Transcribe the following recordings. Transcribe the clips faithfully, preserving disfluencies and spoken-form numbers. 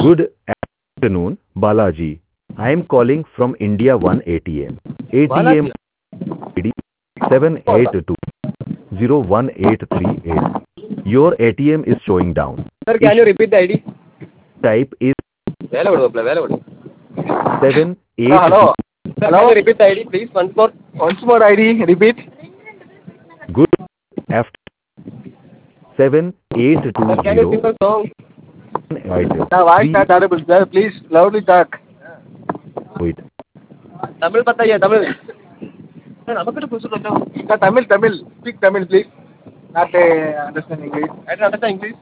Good afternoon, Balaji. I am calling from India One A T M. A T M Balaji. I D seven eight two zero one eight three eight. Your A T M is showing down. Sir, can you repeat the I D? Type is Where are you? Where are you? seven eight Hello. Sir, can you repeat the I D, please? Once more. Once more I D. Repeat. Good after seven eight two Sir, can you sing zero. a song? The voice not audible, sir. Please loudly talk. Wait. Tamil बताइए Tamil. Sir, நமக்கிட்ட புதுசு கொஞ்சம். Sir, Tamil, Tamil. Speak Tamil, please. Not uh, understand English. I don't understand English.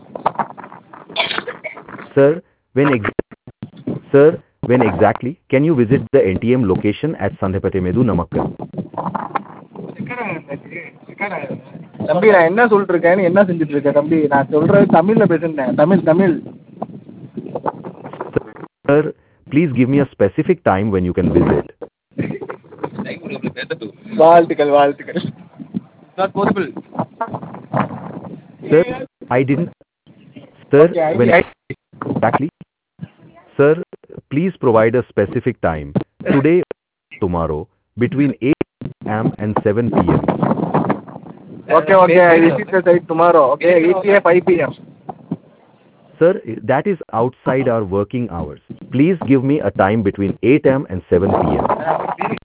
Sir, when ex- Sir, when exactly can you visit the N T M location at Sandhepete Medu Namakkal? தம்பி நான் என்ன சொல்லிட்டு இருக்கேன் என்ன செஞ்சுட்டு இருக்கேன் தம்பி நான் சொல்றது தமிழ்ல பேசுறேன் Tamil Tamil Sir, please give me a specific time when you can visit. வாழ்த்துக்கள் வாழ்த்துக்கள் not possible Sir, I didn't. Sir, Okay, when I- exactly? Sir, please provide a specific time today, tomorrow, between eight A M and seven P M. okay okay I visit the site tomorrow okay eight P M five P M Sir, that is outside our working hours. Please give me a time between eight A M and seven P M.